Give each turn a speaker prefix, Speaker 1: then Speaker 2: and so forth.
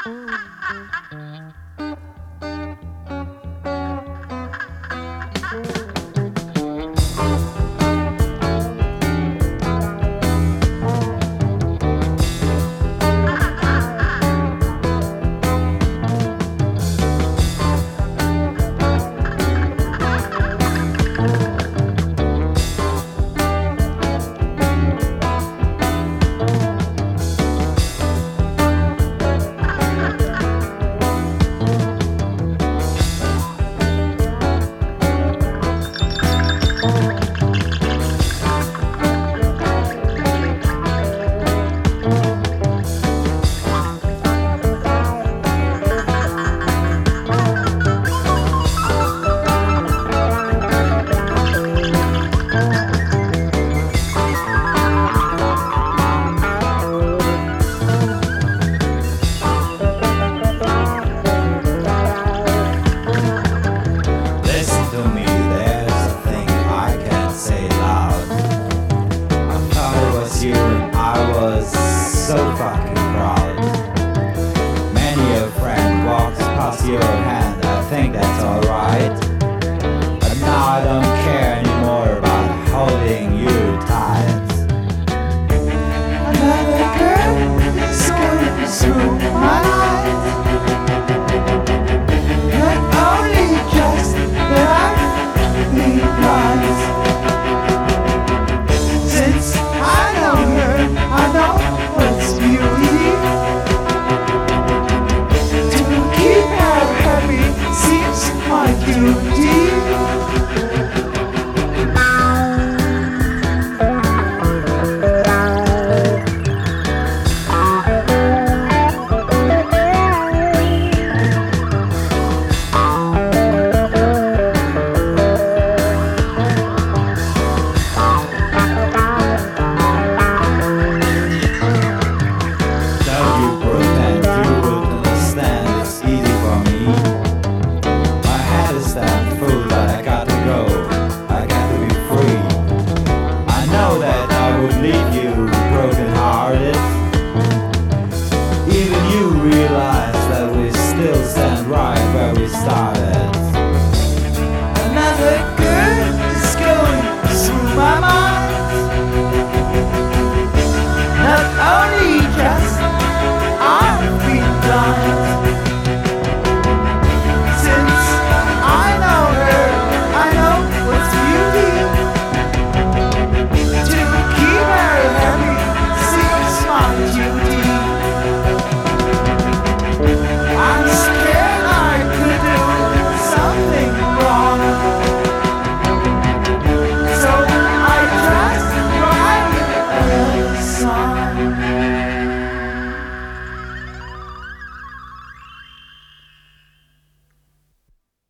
Speaker 1: Listen to me, there's a thing I can't say loud. I thought it was you and I was so fucking proud. Many a friend walks past your hand, I think that's alright. But now I don't care anymore about holding you tight.
Speaker 2: Another girl is going through my life. Not only just that I need lies. Since I know her, I know what's beauty. To keep her happy seems my duty.
Speaker 1: Don't you pretend you would understand, it's easy for me. My head is that full that I gotta go, I got to be free. I know that I would leave you broken hearted. Even you realize that we still stand right where we started.